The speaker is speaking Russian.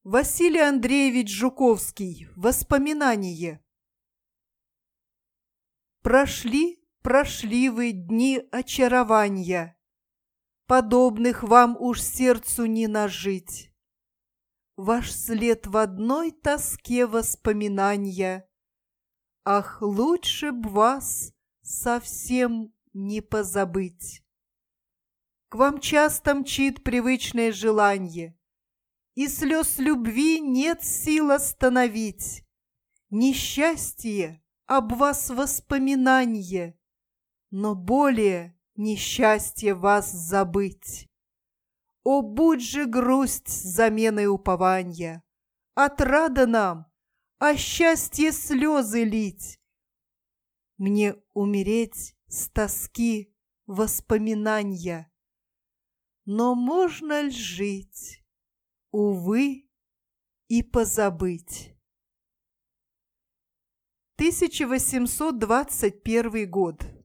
Василий Андреевич Жуковский. Воспоминание. Прошли вы дни очарования, подобных вам уж сердцу не нажить. Ваш след в одной тоске воспоминания. Ах, лучше б вас совсем не позабыть. К вам часто мчит привычное желанье, и слез любви нет сил остановить. Несчастье об вас воспоминанье, но более несчастье вас забыть. О, будь же грусть заменой упования, отрада нам, а счастье слезы лить. Мне умереть с тоски воспоминанья, но можно ль жить, увы, и позабыть. 1821 год.